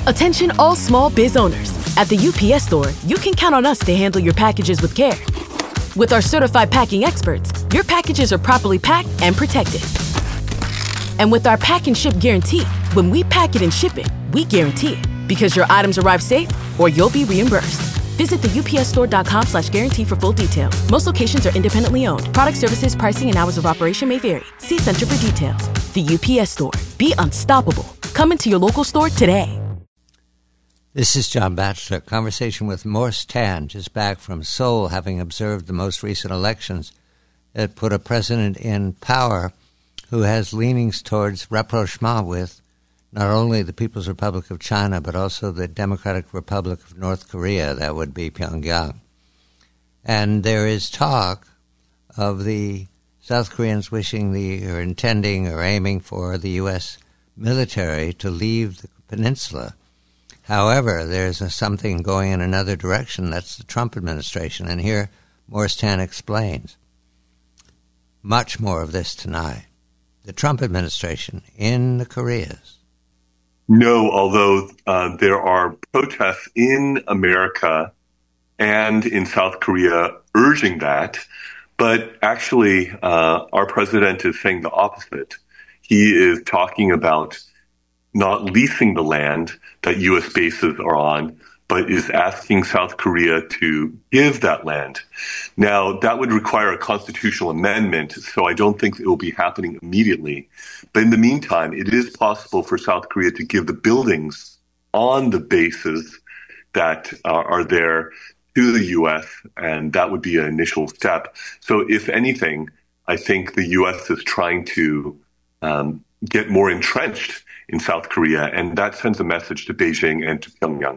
Attention all small biz owners. At the UPS Store, you can count on us to handle your packages with care. With our certified packing experts, your packages are properly packed and protected. And with our pack and ship guarantee, when we pack it and ship it, we guarantee it. Because your items arrive safe or you'll be reimbursed. Visit the upsstore.com/guarantee for full details. Most locations are independently owned. Product services, pricing, and hours of operation may vary. See Center for details. The UPS Store. Be unstoppable. Come into your local store today. This is John Batchelor. Conversation with Morse Tan, just back from Seoul, having observed the most recent elections that put a president in power who has leanings towards rapprochement with not only the People's Republic of China, but also the Democratic Republic of North Korea, that would be Pyongyang. And there is talk of the South Koreans wishing or intending or aiming for the U.S. military to leave the peninsula. However, there's something going in another direction. That's the Trump administration. And here, Morse Tan explains. Much more of this tonight. The Trump administration in the Koreas. No, although there are protests in America and in South Korea urging that. But actually, our president is saying the opposite. He is talking about not leasing the land that U.S. bases are on, but is asking South Korea to give that land. Now, that would require a constitutional amendment, so I don't think it will be happening immediately. But in the meantime, it is possible for South Korea to give the buildings on the bases that are there to the U.S., and that would be an initial step. So if anything, I think the U.S. is trying to get more entrenched in South Korea, and that sends a message to Beijing and to Pyongyang.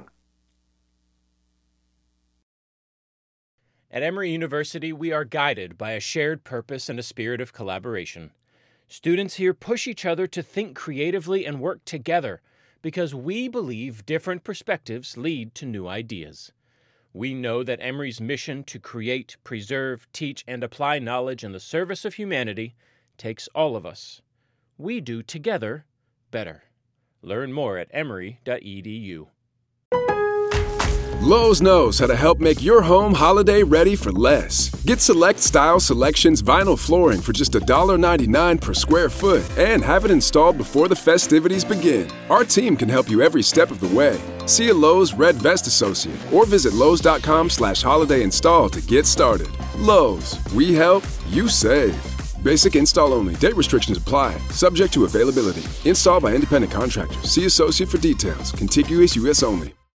At Emory University, we are guided by a shared purpose and a spirit of collaboration. Students here push each other to think creatively and work together because we believe different perspectives lead to new ideas. We know that Emory's mission to create, preserve, teach, and apply knowledge in the service of humanity takes all of us. We do together better. Learn more at emory.edu. Lowe's knows how to help make your home holiday ready for less. Get Select Style Selections vinyl flooring for just $1.99 per square foot and have it installed before the festivities begin. Our team can help you every step of the way. See a Lowe's Red Vest associate or visit Lowe's.com/holiday install to get started. Lowe's, we help, you save. Basic install only. Date restrictions apply. Subject to availability. Installed by independent contractors. See associate for details. Contiguous U.S. only.